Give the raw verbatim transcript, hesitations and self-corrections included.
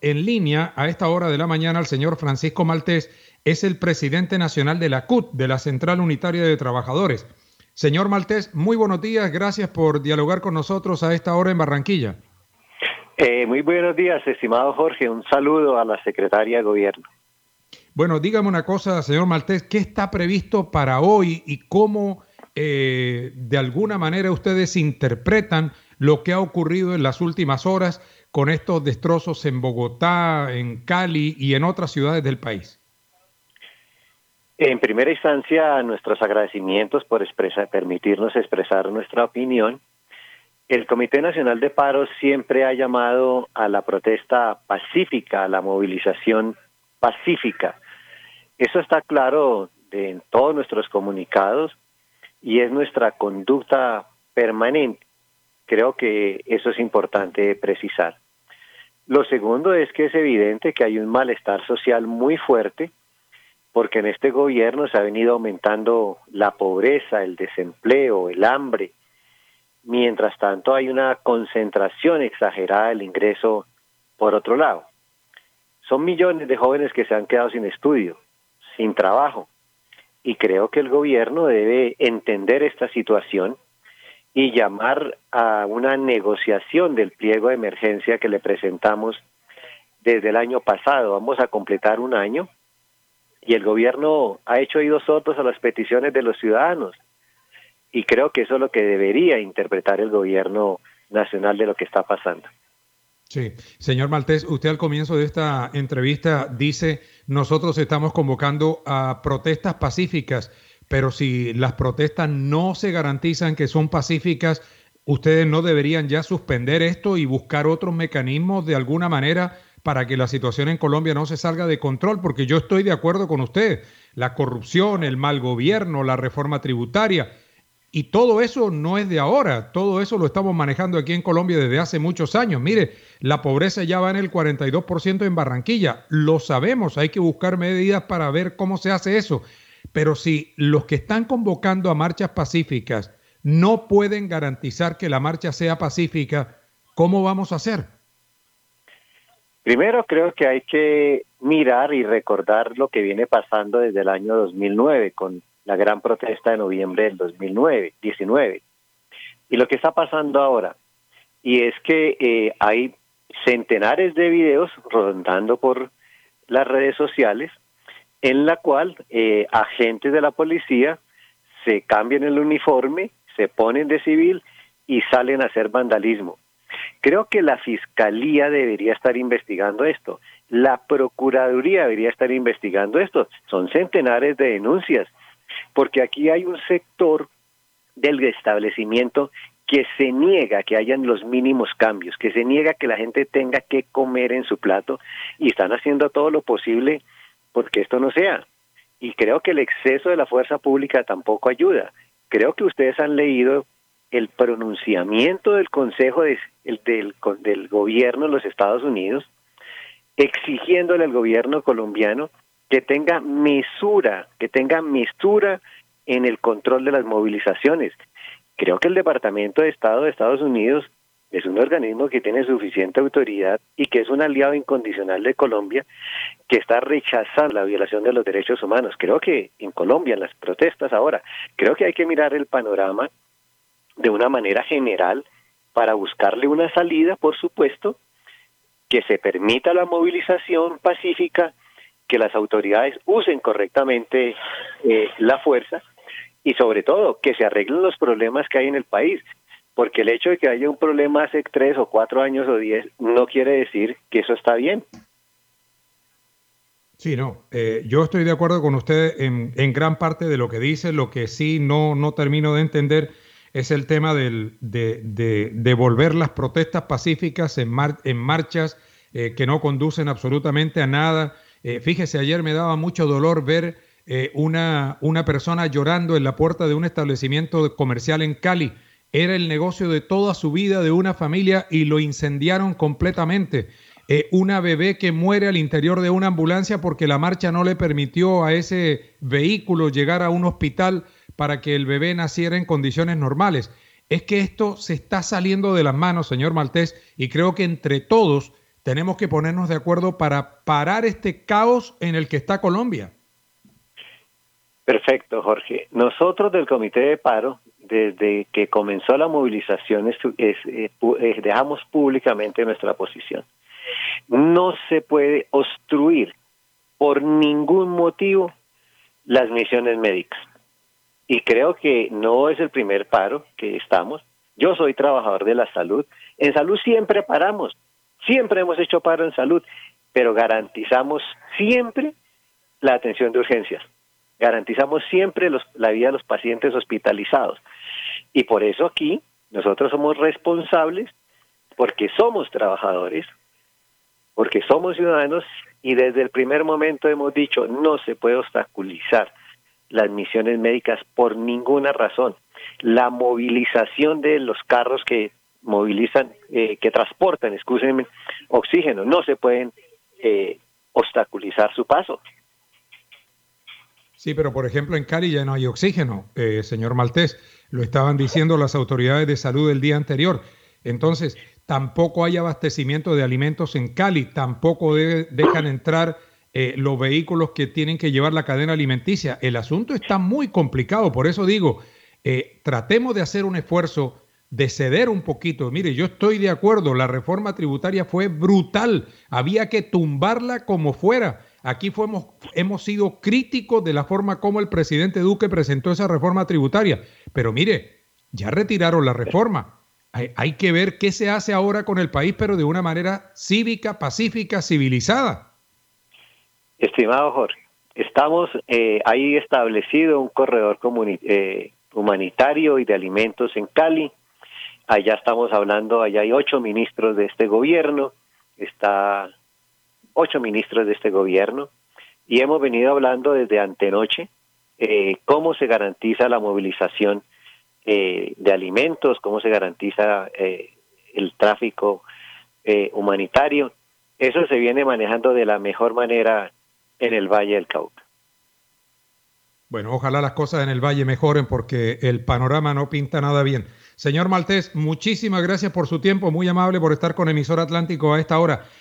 en línea a esta hora de la mañana al señor Francisco Maltés, es el presidente nacional de la C U T, de la Central Unitaria de Trabajadores. Señor Maltés, muy buenos días, gracias por dialogar con nosotros a esta hora en Barranquilla. Eh, muy buenos días, estimado Jorge, un saludo a la secretaria de Gobierno. Bueno, dígame una cosa, señor Maltés, ¿qué está previsto para hoy y cómo eh, de alguna manera ustedes interpretan lo que ha ocurrido en las últimas horas con estos destrozos en Bogotá, en Cali y en otras ciudades del país? En primera instancia, nuestros agradecimientos por expresar, permitirnos expresar nuestra opinión. El Comité Nacional de Paro siempre ha llamado a la protesta pacífica, a la movilización pacífica. Eso está claro de, en todos nuestros comunicados y es nuestra conducta permanente. Creo que eso es importante precisar. Lo segundo es que es evidente que hay un malestar social muy fuerte porque en este gobierno se ha venido aumentando la pobreza, el desempleo, el hambre. Mientras tanto hay una concentración exagerada del ingreso por otro lado. Son millones de jóvenes que se han quedado sin estudio, sin trabajo, y creo que el gobierno debe entender esta situación y llamar a una negociación del pliego de emergencia que le presentamos desde el año pasado. Vamos a completar un año y el gobierno ha hecho oídos sordos a las peticiones de los ciudadanos. Y creo que eso es lo que debería interpretar el gobierno nacional de lo que está pasando. Sí, señor Maltés, usted al comienzo de esta entrevista dice, nosotros estamos convocando a protestas pacíficas, pero si las protestas no se garantizan que son pacíficas, ¿ustedes no deberían ya suspender esto y buscar otros mecanismos de alguna manera para que la situación en Colombia no se salga de control? Porque yo estoy de acuerdo con usted, la corrupción, el mal gobierno, la reforma tributaria, y todo eso no es de ahora, todo eso lo estamos manejando aquí en Colombia desde hace muchos años. Mire, la pobreza ya va en el cuarenta y dos por ciento en Barranquilla, lo sabemos, hay que buscar medidas para ver cómo se hace eso. Pero si los que están convocando a marchas pacíficas no pueden garantizar que la marcha sea pacífica, ¿cómo vamos a hacer? Primero creo que hay que mirar y recordar lo que viene pasando desde el año dos mil nueve con la gran protesta de noviembre del dos mil diecinueve. Y lo que está pasando ahora, y es que eh, hay centenares de videos rondando por las redes sociales, en la cual eh, agentes de la policía se cambian el uniforme, se ponen de civil y salen a hacer vandalismo. Creo que la Fiscalía debería estar investigando esto, la Procuraduría debería estar investigando esto, son centenares de denuncias, porque aquí hay un sector del establecimiento que se niega que hayan los mínimos cambios, que se niega que la gente tenga que comer en su plato y están haciendo todo lo posible porque esto no sea. Y creo que el exceso de la fuerza pública tampoco ayuda. Creo que ustedes han leído el pronunciamiento del Consejo de, el, del, del Gobierno de los Estados Unidos exigiéndole al gobierno colombiano que tenga mesura, que tenga mesura en el control de las movilizaciones. Creo que el Departamento de Estado de Estados Unidos es un organismo que tiene suficiente autoridad y que es un aliado incondicional de Colombia, que está rechazando la violación de los derechos humanos. Creo que en Colombia, en las protestas ahora, creo que hay que mirar el panorama de una manera general para buscarle una salida, por supuesto, que se permita la movilización pacífica, que las autoridades usen correctamente eh, la fuerza y sobre todo que se arreglen los problemas que hay en el país, porque el hecho de que haya un problema hace tres o cuatro años o diez no quiere decir que eso está bien. Sí, no, eh, yo estoy de acuerdo con usted en, en gran parte de lo que dice. Lo que sí no, no termino de entender es el tema del, de, de, de volver las protestas pacíficas en, mar, en marchas eh, que no conducen absolutamente a nada. Eh, fíjese, ayer me daba mucho dolor ver eh, una, una persona llorando en la puerta de un establecimiento comercial en Cali. Era el negocio de toda su vida de una familia y lo incendiaron completamente. Eh, una bebé que muere al interior de una ambulancia porque la marcha no le permitió a ese vehículo llegar a un hospital para que el bebé naciera en condiciones normales. Es que esto se está saliendo de las manos, señor Maltés, y creo que entre todos tenemos que ponernos de acuerdo para parar este caos en el que está Colombia. Perfecto, Jorge. Nosotros del Comité de Paro, desde que comenzó la movilización, es, es, es, es, dejamos públicamente nuestra posición. No se puede obstruir por ningún motivo las misiones médicas. Y creo que no es el primer paro que estamos. Yo soy trabajador de la salud. En salud siempre paramos, siempre hemos hecho paro en salud, pero garantizamos siempre la atención de urgencias. Garantizamos siempre los, la vida de los pacientes hospitalizados. Y por eso aquí nosotros somos responsables, porque somos trabajadores, porque somos ciudadanos, y desde el primer momento hemos dicho no se puede obstaculizar las misiones médicas por ninguna razón. La movilización de los carros que movilizan, eh, que transportan, excúsenme, oxígeno, no se pueden eh, obstaculizar su paso. Sí, pero por ejemplo en Cali ya no hay oxígeno, eh, señor Maltés, lo estaban diciendo las autoridades de salud el día anterior. Entonces, tampoco hay abastecimiento de alimentos en Cali, tampoco de, dejan entrar eh, los vehículos que tienen que llevar la cadena alimenticia. El asunto está muy complicado, por eso digo, eh, tratemos de hacer un esfuerzo de ceder un poquito. Mire, yo estoy de acuerdo, la reforma tributaria fue brutal, había que tumbarla como fuera. Aquí fuimos, hemos sido críticos de la forma como el presidente Duque presentó esa reforma tributaria, pero mire, ya retiraron la reforma. Hay, hay que ver qué se hace ahora con el país, pero de una manera cívica, pacífica, civilizada. Estimado Jorge, estamos eh, ahí establecido un corredor comuni- eh, humanitario y de alimentos en Cali. Allá estamos hablando, allá hay ocho ministros de este gobierno, está ocho ministros de este gobierno, y hemos venido hablando desde antenoche eh, cómo se garantiza la movilización eh, de alimentos, cómo se garantiza eh, el tráfico eh, humanitario. Eso se viene manejando de la mejor manera en el Valle del Cauca. Bueno, ojalá las cosas en el Valle mejoren porque el panorama no pinta nada bien. Señor Maltés, muchísimas gracias por su tiempo, muy amable por estar con Emisora Atlántico a esta hora.